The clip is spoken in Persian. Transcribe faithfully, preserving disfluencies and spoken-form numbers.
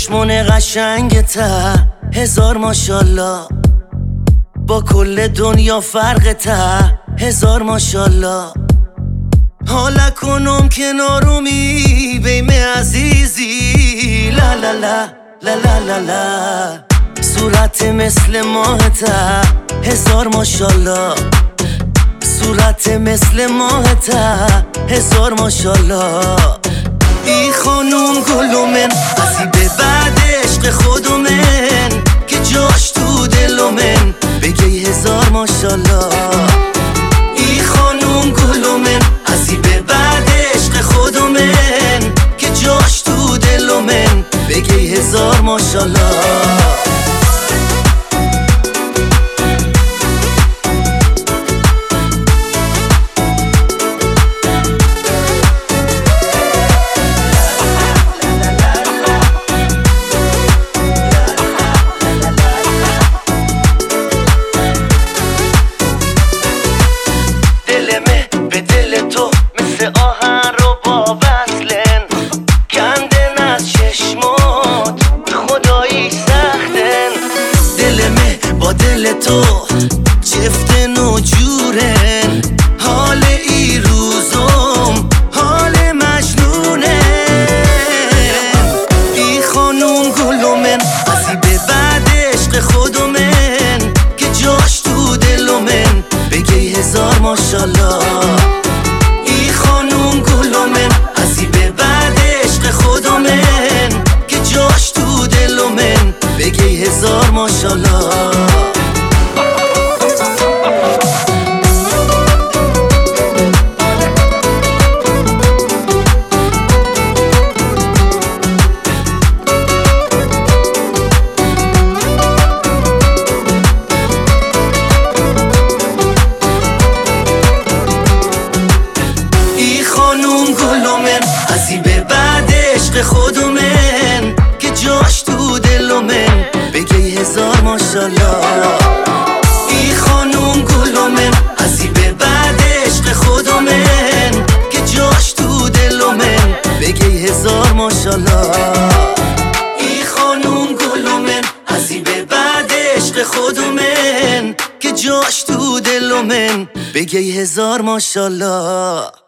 چشمون قشنگته هزار ماشالله، با کل دنیا فرقته هزار ماشالله. حالا کنم کنارومی بیم عزیزی، لا لا لا لا لا لا لا. صورت مثل ماهته هزار ماشالله، صورت مثل ماهته هزار ماشالله. ای خانوم گلومن ازی به بعد عشق خودمن که جاش تو دلومن بگی هزار ماشالله. ای خانوم گلومن ازی به بعد عشق خودمن که جاش تو دلومن بگی هزار ماشالله. آهن رو با وصلن کندن از چشمات خدایی سختن. دلمه با دل تو جفتن و جورن، حال ای روزم حال مجنونه. ای خانوم گلومن ازی به بعد عشق خودمن که جاش تو دلومن بگی هزار ماشالله. بگی هزار ماشالله. ای خانوم گلومن ازی به بعد عشق خودمن که جاش تو دلومن بگی هزار ماشالله. ای خانوم گلومن ازی به بعد عشق خودمن که جاش تو دلومن بگی هزار ماشالله. ای خانوم گلومن ازی به بعد عشق خودمن که جاش تو دلومن بگی هزار ماشالله.